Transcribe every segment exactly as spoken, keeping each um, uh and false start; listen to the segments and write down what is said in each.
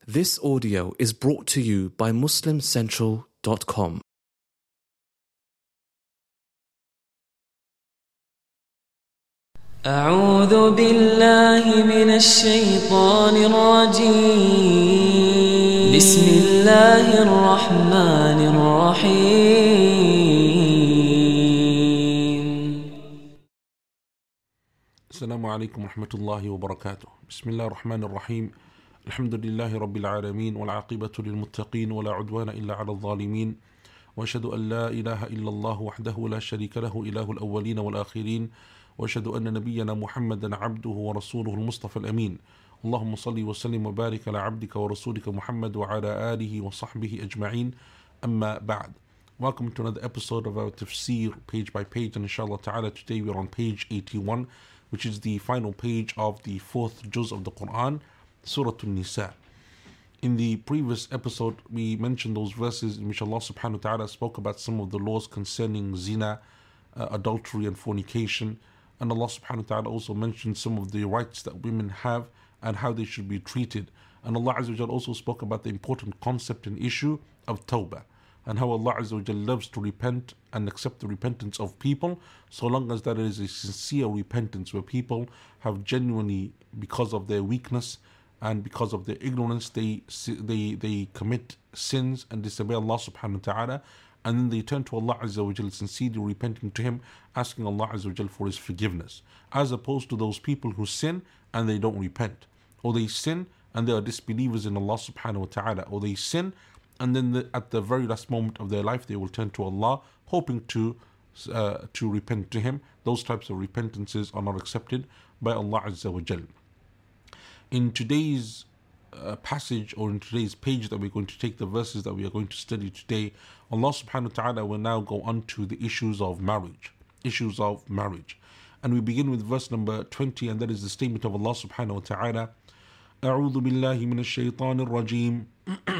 This audio is brought to you by Muslim Central dot com. أعوذ بالله من الشيطان الرجيم بسم الله الرحمن الرحيم السلام عليكم ورحمة الله وبركاته. بسم الله الرحمن الرحيم. الحمد لله رب العالمين والعاقبة للمتقين ولا عدوان إلا على الظالمين وأشهد أن لا إله إلا الله وحده لا شريك له إله الأولين والآخرين وأشهد أن نبينا محمدا عبده ورسوله المصطفى الأمين. اللهم صل وسلم وبارك على عبدك ورسولك محمد وعلى آله وصحبه أجمعين. أما بعد. Welcome to another episode of our tafsir page by page, and inshallah ta'ala today we're on page eighty-one, which is the final page of the fourth juz of the Quran, Surah An-Nisa. In the previous episode we mentioned those verses in which Allah subhanahu wa ta'ala spoke about some of the laws concerning zina, uh, adultery and fornication, and Allah subhanahu wa ta'ala also mentioned some of the rights that women have and how they should be treated. And Allah Azza wa Jal also spoke about the important concept and issue of tawbah, and how Allah Azza wa Jal loves to repent and accept the repentance of people, so long as that is a sincere repentance where people have genuinely, because of their weakness and because of their ignorance, they they they commit sins and disobey Allah subhanahu wa ta'ala, and then they turn to Allah Azza wa Jal, sincerely repenting to Him, asking Allah Azza wa Jal for His forgiveness, as opposed to those people who sin and they don't repent, or they sin and they are disbelievers in Allah subhanahu wa ta'ala, or they sin and then the, at the very last moment of their life they will turn to Allah hoping to uh, to repent to Him. Those types of repentances are not accepted by Allah Azza wa Jal. In today's uh, passage, or in today's page that we're going to take, the verses that we are going to study today, Allah subhanahu wa ta'ala will now go on to the issues of marriage. Issues of marriage. And we begin with verse number twenty, and that is the statement of Allah subhanahu wa ta'ala. أعوذ بالله من الشيطان الرجيم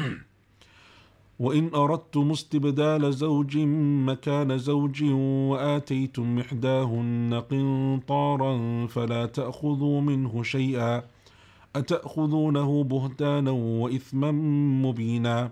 وإن أردتم استبدال زوج مكان زوج وآتيتم إحداهن قنطارا فلا تأخذوا منه شيئا أتأخذونه بهتانا وإثما مبينا.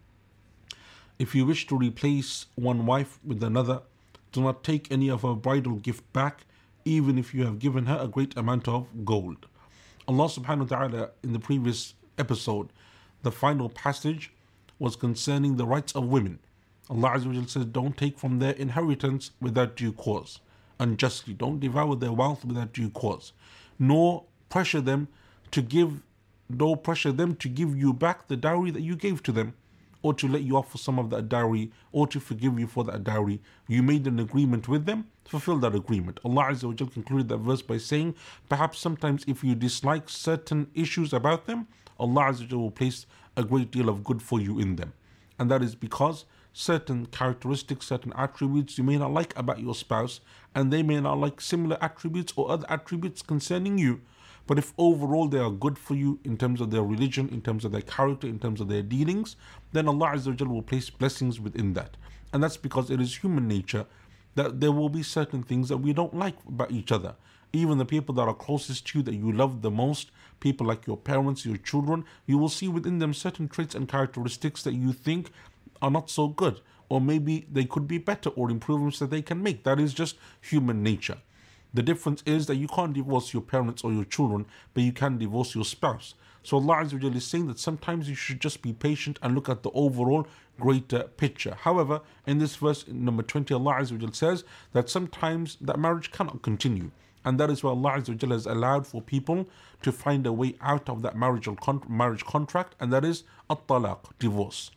If you wish to replace one wife with another, do not take any of her bridal gift back, even if you have given her a great amount of gold. Allah subhanahu wa ta'ala, in the previous episode, the final passage was concerning the rights of women. Allah Azza wa Jal says, don't take from their inheritance without due cause, unjustly. Don't devour their wealth without due cause, nor pressure them to give, nor pressure them to give you back the dowry that you gave to them, or to let you off for some of that dowry, or to forgive you for that dowry. You made an agreement with them, fulfill that agreement. Allah Azza wa Jal concluded that verse by saying, perhaps sometimes if you dislike certain issues about them, Allah Azza wa Jal will place a great deal of good for you in them. And that is because certain characteristics, certain attributes you may not like about your spouse, and they may not like similar attributes or other attributes concerning you. But if overall they are good for you in terms of their religion, in terms of their character, in terms of their dealings, then Allah Azza wa Jal will place blessings within that. And that's because it is human nature that there will be certain things that we don't like about each other. Even the people that are closest to you, that you love the most, people like your parents, your children, you will see within them certain traits and characteristics that you think are not so good, or maybe they could be better, or improvements that they can make. That is just human nature. The difference is that you can't divorce your parents or your children, but you can divorce your spouse. So Allah Azza wa Jalla is saying that sometimes you should just be patient and look at the overall greater picture. However, in this verse number twenty, Allah Azza wa Jalla says that sometimes that marriage cannot continue. And that is why Allah Azza wa Jalla has allowed for people to find a way out of that marriage marriage contract, and that is at-talaq, divorce.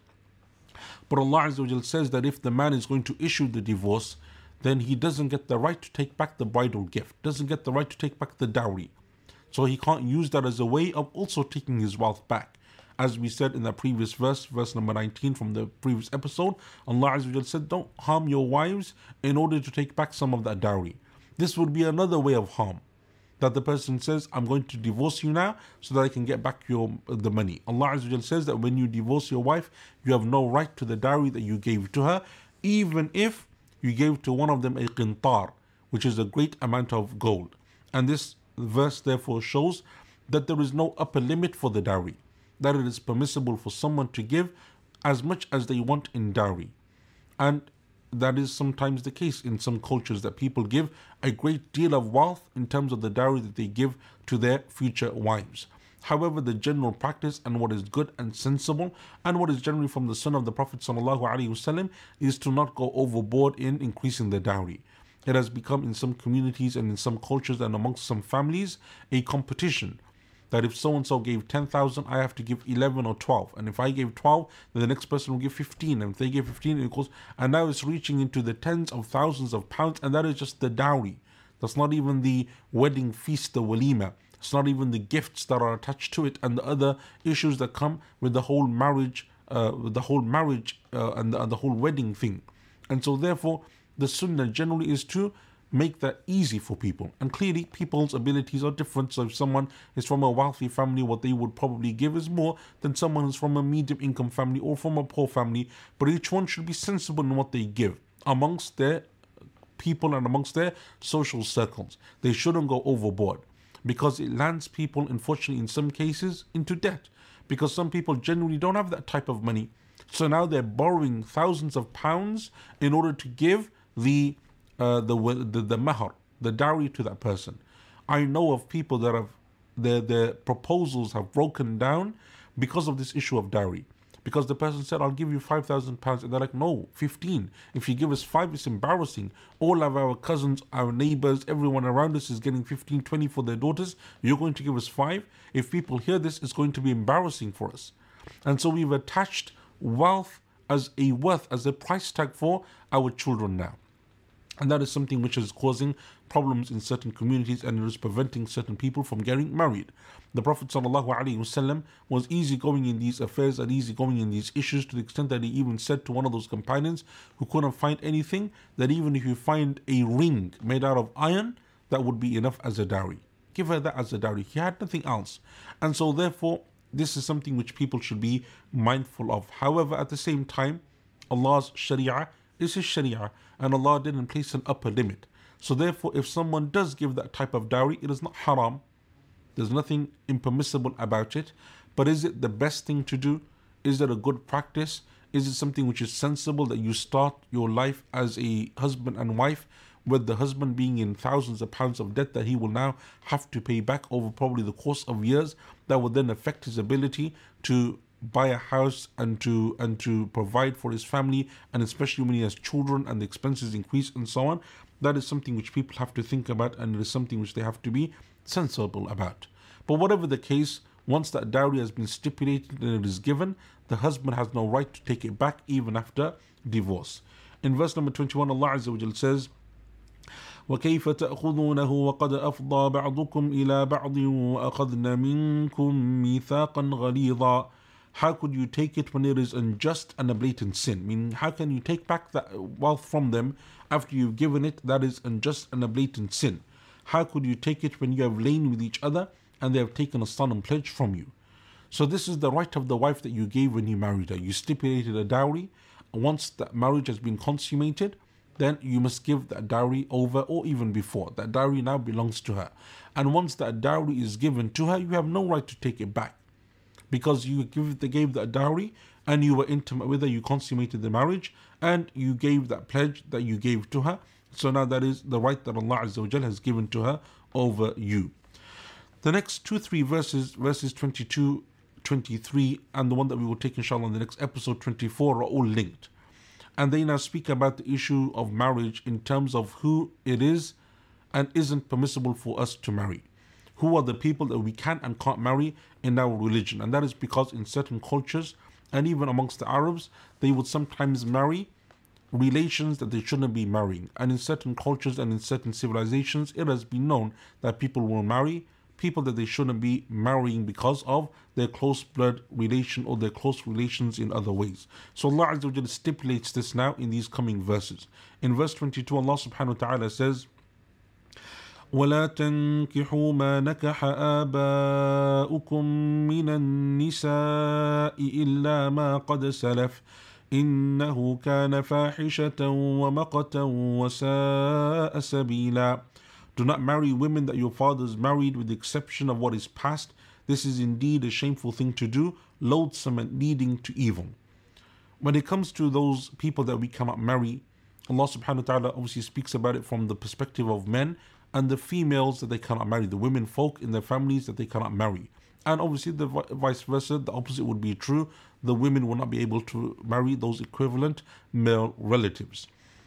But Allah Azza wa Jalla says that if the man is going to issue the divorce, then he doesn't get the right to take back the bridal gift, doesn't get the right to take back the dowry. So he can't use that as a way of also taking his wealth back. As we said in the previous verse, verse number nineteen from the previous episode, Allah Azza wa Jalla said, don't harm your wives in order to take back some of that dowry. This would be another way of harm, that the person says, I'm going to divorce you now so that I can get back your the money. Allah Azza wa Jalla says that when you divorce your wife, you have no right to the dowry that you gave to her, even if you gave to one of them a qintar, which is a great amount of gold. And this verse therefore shows that there is no upper limit for the dowry. that it is permissible for someone to give as much as they want in dowry. And that is sometimes the case in some cultures, that people give a great deal of wealth in terms of the dowry that they give to their future wives. However, the general practice and what is good and sensible and what is generally from the Sunnah of the Prophet ﷺ is to not go overboard in increasing the dowry. It has become in some communities and in some cultures and amongst some families a competition, that if so-and-so gave ten thousand, I have to give eleven or twelve. And if I gave twelve, then the next person will give fifteen. And if they give fifteen, it goes, and now it's reaching into the tens of thousands of pounds, and that is just the dowry. That's not even the wedding feast, the walima. It's not even the gifts that are attached to it and the other issues that come with the whole marriage, uh, with the whole marriage uh, and, the, and the whole wedding thing. And so therefore, the sunnah generally is to make that easy for people. And clearly, people's abilities are different. So if someone is from a wealthy family, what they would probably give is more than someone who's from a medium income family or from a poor family. But each one should be sensible in what they give amongst their people and amongst their social circles. They shouldn't go overboard, because it lands people, unfortunately, in some cases, into debt. Because some people generally don't have that type of money. So now they're borrowing thousands of pounds in order to give the Uh, the, the the mahar, the dowry to that person. I know of people that have their their proposals have broken down because of this issue of dowry. Because the person said, I'll give you five thousand pounds, and they're like, no, fifteen. If you give us five, it's embarrassing. All of our cousins, our neighbors, everyone around us is getting fifteen, twenty for their daughters. You're going to give us five? If people hear this, it's going to be embarrassing for us. And so we've attached wealth as a worth, as a price tag for our children now. And that is something which is causing problems in certain communities, and it is preventing certain people from getting married. The Prophet ﷺ was easygoing in these affairs and easygoing in these issues, to the extent that he even said to one of those companions who couldn't find anything, that even if you find a ring made out of iron, that would be enough as a dowry. Give her that as a dowry. He had nothing else. And so therefore, this is something which people should be mindful of. However, at the same time, Allah's Sharia is His Sharia, and Allah didn't place an upper limit. So therefore, if someone does give that type of dowry, it is not haram. There's nothing impermissible about it. But is it the best thing to do? Is it a good practice? Is it something which is sensible, that you start your life as a husband and wife, with the husband being in thousands of pounds of debt that he will now have to pay back over probably the course of years, that will then affect his ability to buy a house and to and to provide for his family, and especially when he has children and the expenses increase and so on. That is something which people have to think about, and it is something which they have to be sensible about. But whatever the case, once that dowry has been stipulated and it is given, the husband has no right to take it back even after divorce. In verse number twenty-one, Allah Azza wa Jal says, وَكَيْفَ تَأْخُذُونَهُ وَقَدْ أَفْضَى بَعْضُكُمْ إِلَى بَعْضٍ وَأَخَذْنَ مِنْكُمْ مِيثَاقًا غَلِيظًا. How could you take it when it is unjust and a blatant sin? Meaning, how can you take back that wealth from them after you've given it? That is unjust and a blatant sin. How could you take it when you have lain with each other and they have taken a solemn pledge from you? So this is the right of the wife that you gave when you married her. You stipulated a dowry. Once that marriage has been consummated, then you must give that dowry over, or even before. That dowry now belongs to her. And once that dowry is given to her, you have no right to take it back, because you give, they gave that dowry and you were intimate with her, you consummated the marriage, and you gave that pledge that you gave to her. So now that is the right that Allah Azza wa Jal has given to her over you. The next two, three verses, verses twenty-two, twenty-three, and the one that we will take inshallah in the next episode, twenty-four, are all linked. And they now speak about the issue of marriage in terms of who it is and isn't permissible for us to marry. Who are the people that we can and can't marry in our religion? And that is because in certain cultures, and even amongst the Arabs, they would sometimes marry relations that they shouldn't be marrying. And in certain cultures and in certain civilizations, it has been known that people will marry people that they shouldn't be marrying because of their close blood relation or their close relations in other ways. So Allah Azza wa Jalla stipulates this now in these coming verses. In verse twenty-two, Allah subhanahu wa ta'ala says, وَلَا تَنْكِحُوا مَا نَكَحَ آبَاؤُكُمْ مِنَ النِّسَاءِ إِلَّا مَا قَدْ سَلَفَ إِنَّهُ كَانَ فَاحِشَةً وَمَقْتًا وَسَاءَ سَبِيلًا. Do not marry women that your fathers married, with the exception of what is past. This is indeed a shameful thing to do, loathsome and leading to evil. When it comes to those people that we cannot marry, Allah subhanahu wa ta'ala obviously speaks about it from the perspective of men and the females that they cannot marry, the women folk in their families that they cannot marry. And obviously the vice versa, the opposite would be true. The women will not be able to marry those equivalent male relatives.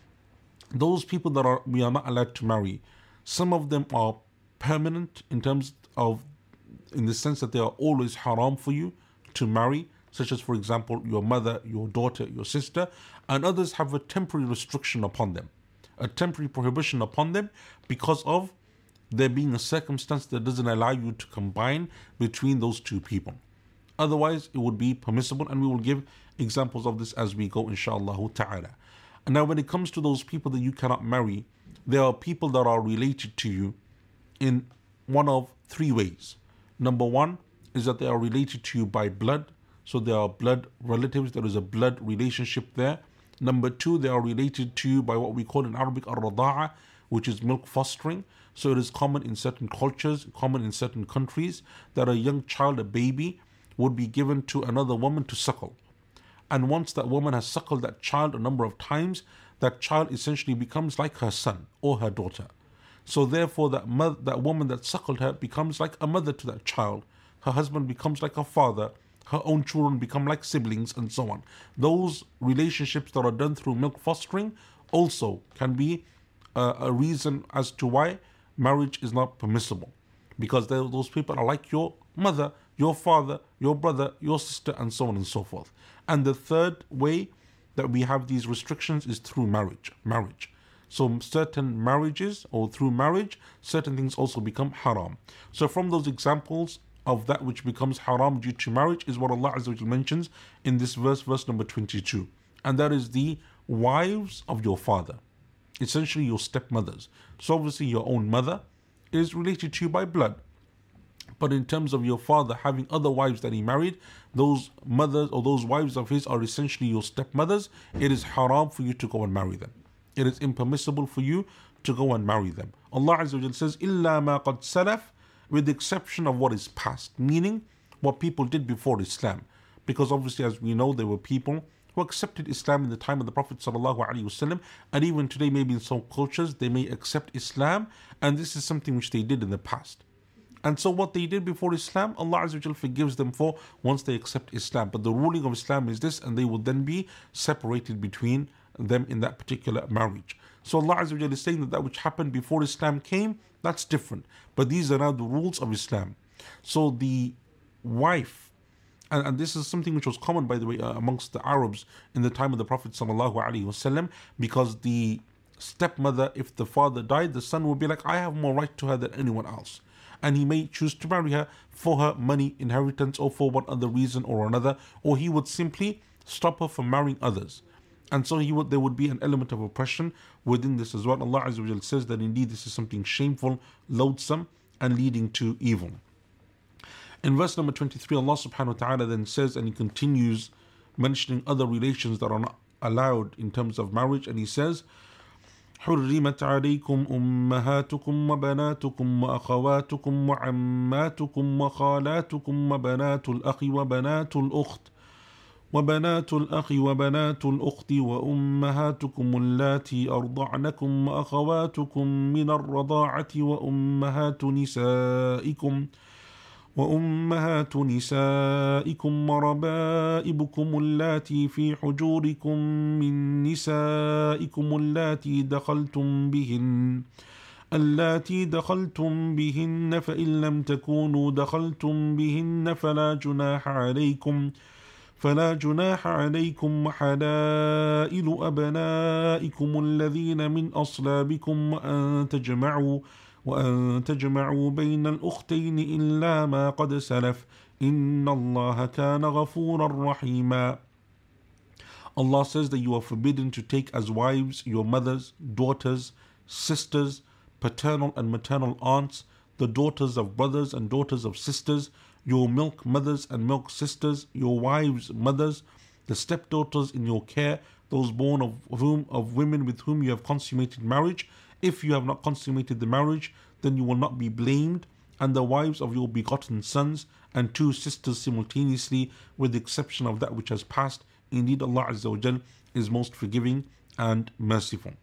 Those people that are we are not allowed to marry, some of them are permanent in terms of, in the sense that they are always haram for you to marry, such as, for example, your mother, your daughter, your sister, and others have a temporary restriction upon them, a temporary prohibition upon them because of there being a circumstance that doesn't allow you to combine between those two people. Otherwise, it would be permissible, and we will give examples of this as we go, inshaAllah ta'ala. And now when it comes to those people that you cannot marry, there are people that are related to you in one of three ways. Number one is that they are related to you by blood, so they are blood relatives, there is a blood relationship there. Number two, they are related to you by what we call in Arabic ar-rada'a, which is milk fostering. So it is common in certain cultures, common in certain countries, that a young child, a baby, would be given to another woman to suckle. And once that woman has suckled that child a number of times, that child essentially becomes like her son or her daughter. So therefore that mother, that woman that suckled her becomes like a mother to that child. Her husband becomes like a father. Her own children become like siblings, and so on. Those relationships that are done through milk fostering also can be uh, a reason as to why marriage is not permissible, because those people are like your mother, your father, your brother, your sister, and so on and so forth. And the third way that we have these restrictions is through marriage. Marriage. So certain marriages, or through marriage, certain things also become haram. So from those examples of that which becomes haram due to marriage is what Allah Azza wa Jalla mentions in this verse, verse number twenty-two. And that is the wives of your father, essentially your stepmothers. So obviously your own mother is related to you by blood. But in terms of your father having other wives that he married, those mothers or those wives of his are essentially your stepmothers. It is haram for you to go and marry them. It is impermissible for you to go and marry them. Allah Azza wa Jalla says, إِلَّا مَا قَدْ سَلَفْ, with the exception of what is past, meaning what people did before Islam. Because obviously, as we know, there were people who accepted Islam in the time of the Prophet ﷺ, and even today maybe in some cultures they may accept Islam, and this is something which they did in the past. And so what they did before Islam, Allah Azza wa Jalla forgives them for once they accept Islam. But the ruling of Islam is this, and they will then be separated between them in that particular marriage. So Allah Azza wa Jalla is saying that that which happened before Islam came, that's different. But these are now the rules of Islam. So the wife, and, and this is something which was common, by the way, uh, amongst the Arabs in the time of the Prophet ﷺ, because the stepmother, if the father died, the son would be like, I have more right to her than anyone else. And he may choose to marry her for her money, inheritance, or for one other reason or another, or he would simply stop her from marrying others. And so he would, there would be an element of oppression within this as well. Allah Azza wa Jalla says that indeed this is something shameful, loathsome, and leading to evil. In verse number twenty-three, Allah subhanahu wa ta'ala then says, and he continues mentioning other relations that are not allowed in terms of marriage, and he says, حرمت عليكم أمهاتكم وبناتكم وأخواتكم وعماتكم وخالاتكم وبنات الأخ وبنات الأخت وبنات الأخ وبنات الأخت وأمهاتكم اللاتي أرضعنكم وأخواتكم من الرضاعة وأمهات نسائكم وأمهات نسائكم وربائبكم اللاتي في حجوركم من نسائكم اللاتي دخلتم بهن اللاتي دخلتم بهن فإن لم تكونوا دخلتم بهن فلا جناح عليكم فلا جناح عليكم وحلائل أبنائكم الذين من أصلابكم وأن تجمعوا وأن تجمعوا بين الأختين إلا ما قد سلف إن الله كان غفورا رحيما. Allah says that you are forbidden to take as wives your mothers, daughters, sisters, paternal and maternal aunts, the daughters of brothers and daughters of sisters, your milk mothers and milk sisters, your wives' mothers, the stepdaughters in your care, those born of whom of women with whom you have consummated marriage. If you have not consummated the marriage, then you will not be blamed, and the wives of your begotten sons, and two sisters simultaneously, with the exception of that which has passed. Indeed, Allah Azza wa Jal is most forgiving and merciful.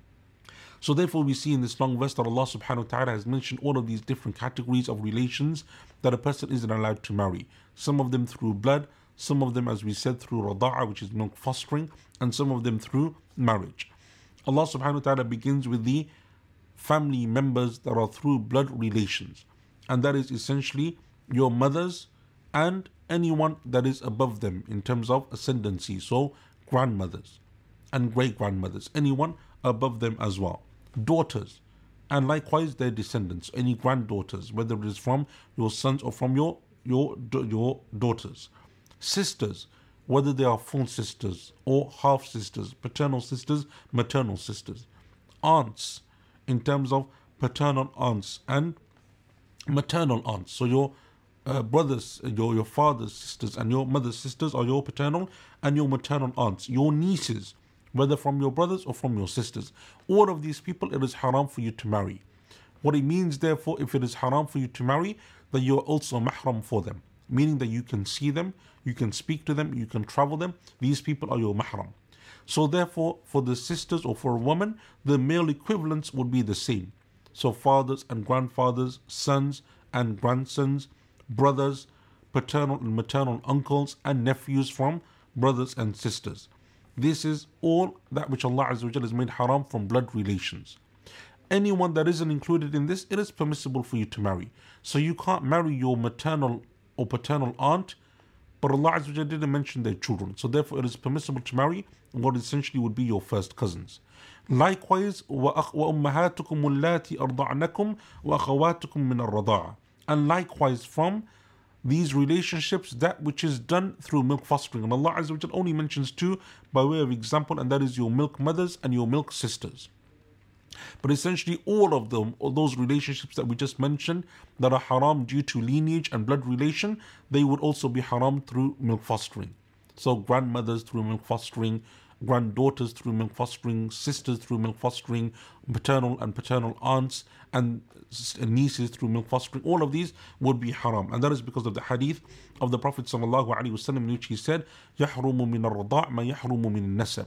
So therefore we see in this long verse that Allah subhanahu wa ta'ala has mentioned all of these different categories of relations that a person isn't allowed to marry. Some of them through blood, some of them, as we said, through rada'a, which is milk fostering, and some of them through marriage. Allah subhanahu wa ta'ala begins with the family members that are through blood relations, and that is essentially your mothers and anyone that is above them in terms of ascendancy, so grandmothers and great grandmothers, anyone above them as well. Daughters, and likewise their descendants, any granddaughters, whether it is from your sons or from your your your daughters. Sisters, whether they are full sisters or half sisters, paternal sisters, maternal sisters. Aunts, in terms of paternal aunts and maternal aunts. So your uh, brothers, your your father's sisters and your mother's sisters are your paternal and your maternal aunts. Your nieces, whether from your brothers or from your sisters. All of these people, it is haram for you to marry. What it means, therefore, if it is haram for you to marry, that you are also mahram for them, meaning that you can see them, you can speak to them, you can travel them. These people are your mahram. So therefore, for the sisters or for a woman, the male equivalents would be the same. So fathers and grandfathers, sons and grandsons, brothers, paternal and maternal uncles, and nephews from brothers and sisters. This is all that which Allah Azza wa Jalla has made haram from blood relations. Anyone that isn't included in this, it is permissible for you to marry. So you can't marry your maternal or paternal aunt, but Allah Azza wa Jalla didn't mention their children. So therefore it is permissible to marry what essentially would be your first cousins. Likewise, وَأُمَّهَاتُكُمُ اللَّاتِي أَرْضَعْنَكُمْ وَأَخَوَاتُكُمْ مِنَ الرَّضَاعَةِ. And likewise from these relationships, that which is done through milk fostering. And Allah Azza wa Jalla only mentions two by way of example, and that is your milk mothers and your milk sisters. But essentially all of them, all those relationships that we just mentioned that are haram due to lineage and blood relation, they would also be haram through milk fostering. So grandmothers through milk fostering, granddaughters through milk fostering, sisters through milk fostering, maternal and paternal aunts and nieces through milk fostering, all of these would be haram. And that is because of the hadith of the Prophet sallallahu alaihi wasallam, in which he said, يَحْرُمُ مِنَ الرَّضَاءِ مَا يَحْرُمُ مِنَ النَّسَبِ.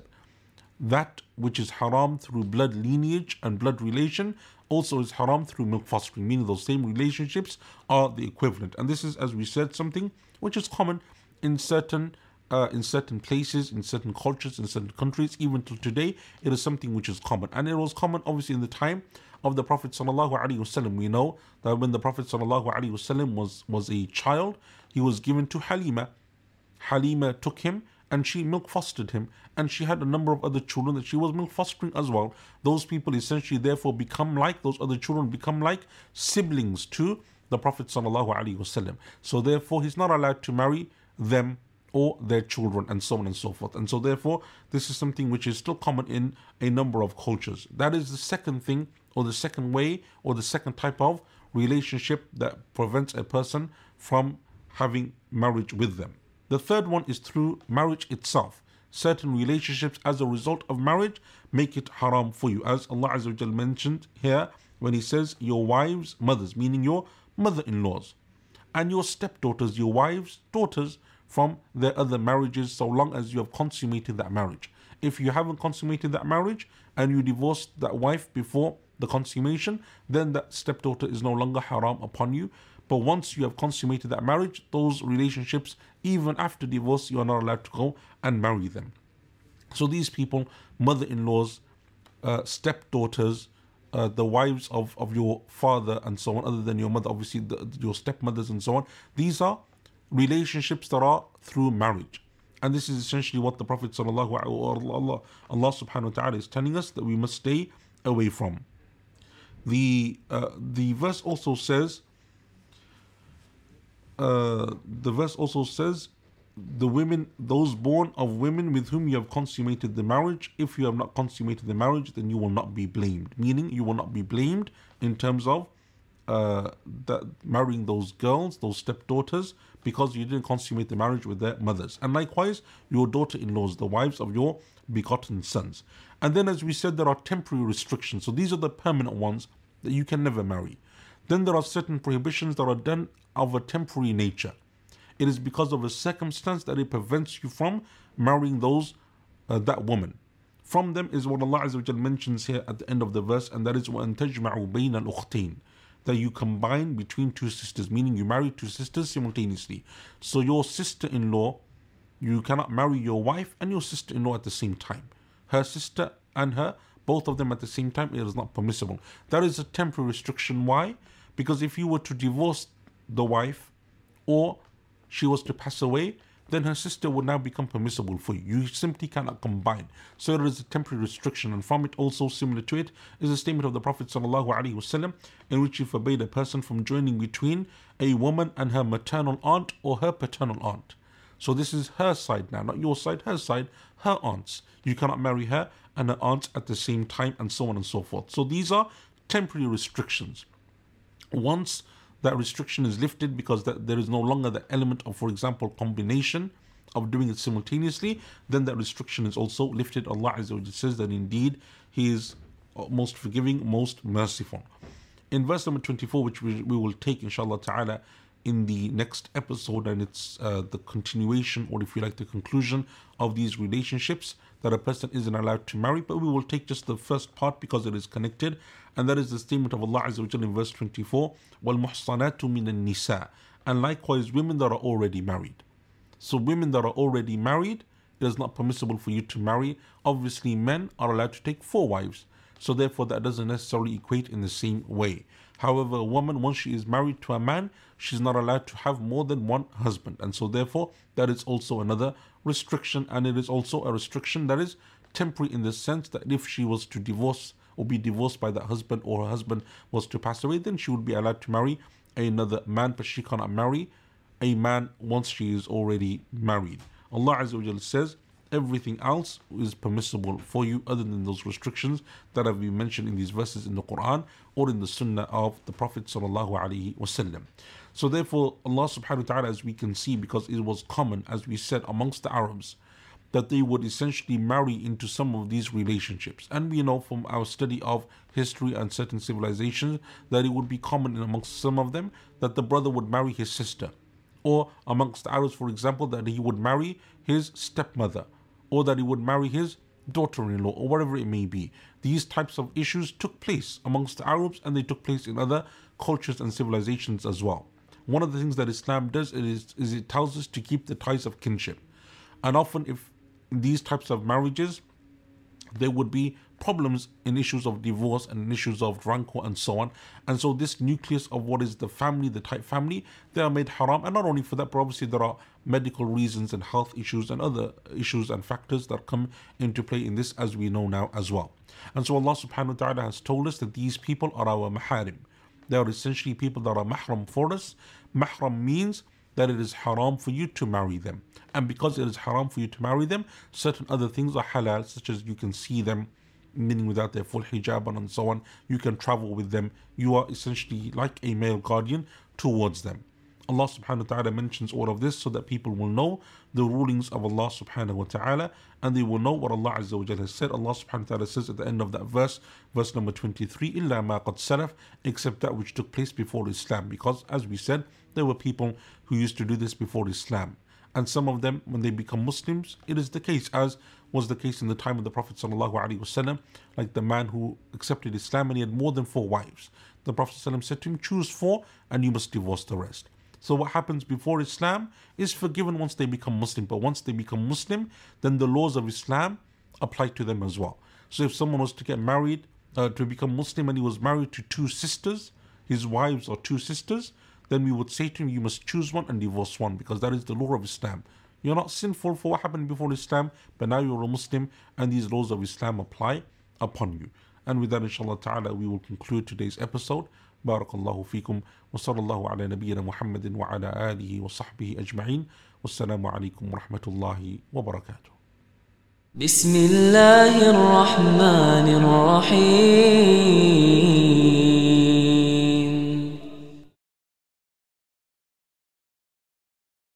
That which is haram through blood lineage and blood relation also is haram through milk fostering, meaning those same relationships are the equivalent. And this is, as we said, something which is common in certain Uh, in certain places, in certain cultures, in certain countries. Even till today, it is something which is common. And it was common obviously in the time of the Prophet sallallahu alaihi wasallam. We know that when the Prophet sallallahu alaihi wasallam was, was a child, he was given to Halima. Halima took him and she milk fostered him, and she had a number of other children that she was milk fostering as well. Those people essentially therefore become like, those other children become like siblings to the Prophet sallallahu alaihi wasallam. So therefore he's not allowed to marry them or their children, and so on and so forth. And so therefore, this is something which is still common in a number of cultures. That is the second thing, or the second way, or the second type of relationship that prevents a person from having marriage with them. The third one is through marriage itself. Certain relationships as a result of marriage make it haram for you, as Allah Azza wa Jal mentioned here when He says, your wives, mothers, meaning your mother-in-laws, and your stepdaughters, your wives, daughters, from their other marriages, so long as you have consummated that marriage. If you haven't consummated that marriage and you divorced that wife before the consummation, then that stepdaughter is no longer haram upon you. But once you have consummated that marriage, those relationships, even after divorce, you are not allowed to go and marry them. So these people, mother-in-laws, uh, stepdaughters, uh, the wives of, of your father and so on, other than your mother, obviously the, your stepmothers and so on, these are relationships that are through marriage. And this is essentially what the Prophet sallallahu alaihi wasallam, Allah, Allah subhanahu wa ta'ala is telling us that we must stay away from. The uh, the verse also says uh, the verse also says the women, those born of women with whom you have consummated the marriage, if you have not consummated the marriage, then you will not be blamed. Meaning you will not be blamed in terms of uh, that marrying those girls, those stepdaughters, because you didn't consummate the marriage with their mothers. And likewise, your daughter-in-laws, the wives of your begotten sons. And then, as we said, there are temporary restrictions. So these are the permanent ones that you can never marry. Then there are certain prohibitions that are done of a temporary nature. It is because of a circumstance that it prevents you from marrying those uh, that woman. From them is what Allah Azza wa Jal mentions here at the end of the verse, and that is وَأَن تَجْمَعُوا بَيْنَ الْأُخْتَيْنِ, that you combine between two sisters, meaning you marry two sisters simultaneously. So your sister-in-law, you cannot marry your wife and your sister-in-law at the same time. Her sister and her, both of them at the same time, it is not permissible. That is a temporary restriction. Why? Because if you were to divorce the wife, or she was to pass away, then her sister would now become permissible for you. You simply cannot combine. So it is a temporary restriction, and from it also similar to it is a statement of the Prophet ﷺ, in which he forbade a person from joining between a woman and her maternal aunt or her paternal aunt. So this is her side now, not your side, her side, her aunts. You cannot marry her and her aunts at the same time, and so on and so forth. So these are temporary restrictions. Once that restriction is lifted, because that there is no longer the element of, for example, combination of doing it simultaneously, then that restriction is also lifted. Allah Azza wa Jalla says that indeed He is most forgiving, most merciful. In verse number twenty-four, which we, we will take inshallah ta'ala in the next episode, and it's uh, the continuation, or if you like the conclusion of these relationships that a person isn't allowed to marry, but we will take just the first part because it is connected, and that is the statement of Allah Azza wa Jalla in verse twenty-four, وَالْمُحْصَنَاتُ مِنَ النِّسَاءِ, and likewise women that are already married. So women that are already married, it is not permissible for you to marry. Obviously men are allowed to take four wives, so therefore that doesn't necessarily equate in the same way. However, a woman, once she is married to a man, she's not allowed to have more than one husband, and so therefore that is also another restriction, and it is also a restriction that is temporary, in the sense that if she was to divorce or be divorced by that husband, or her husband was to pass away, then she would be allowed to marry another man, but she cannot marry a man once she is already married. Allah Azza wa Jalla says everything else is permissible for you other than those restrictions that have been mentioned in these verses in the Quran or in the Sunnah of the Prophet sallallahu alaihi wasallam. So therefore Allah subhanahu wa ta'ala, as we can see, because it was common, as we said, amongst the Arabs, that they would essentially marry into some of these relationships. And we know from our study of history and certain civilizations that it would be common amongst some of them that the brother would marry his sister, or amongst the Arabs, for example, that he would marry his stepmother, or that he would marry his daughter-in-law, or whatever it may be. These types of issues took place amongst the Arabs, and they took place in other cultures and civilizations as well. One of the things that Islam does is, is it tells us to keep the ties of kinship. And often if in these types of marriages there would be problems in issues of divorce and in issues of rancor and so on, and so this nucleus of what is the family, the type family, they are made haram. And not only for that, but obviously there are medical reasons and health issues and other issues and factors that come into play in this, as we know now as well. And so Allah subhanahu wa ta'ala has told us that these people are our maharim. They are essentially people that are mahram for us. Mahram means that it is haram for you to marry them, and because it is haram for you to marry them, certain other things are halal, such as you can see them, meaning without their full hijab and so on. You can travel with them. You are essentially like a male guardian towards them. Allah subhanahu wa ta'ala mentions all of this so that people will know the rulings of Allah subhanahu wa ta'ala, and they will know what Allah Azza wa Jalla has said. Allah subhanahu wa ta'ala says at the end of that verse, verse number twenty-three, إِلَّا مَا قَدْ سَلَفْ, except that which took place before Islam, because as we said, there were people who used to do this before Islam. And some of them, when they become Muslims, it is the case, as was the case in the time of the Prophet sallallahu alaihi wasallam, like the man who accepted Islam and he had more than four wives. The Prophet sallallahu said to him, choose four and you must divorce the rest. So what happens before Islam is forgiven once they become Muslim, but once they become Muslim, then the laws of Islam apply to them as well. So if someone was to get married, uh, to become Muslim, and he was married to two sisters, his wives are two sisters, then we would say to him, you must choose one and divorce one, because that is the law of Islam. You're not sinful for what happened before Islam, but now you're a Muslim and these laws of Islam apply upon you. And with that, inshallah ta'ala, we will conclude today's episode. Barakallahu feekum wa sallallahu ala nabiyyina Muhammadin wa ala alihi wa sahbihi ajma'in. Wassalamu alaikum wa rahmatullahi wa barakatuh. بسم الله الرحمن الرحيم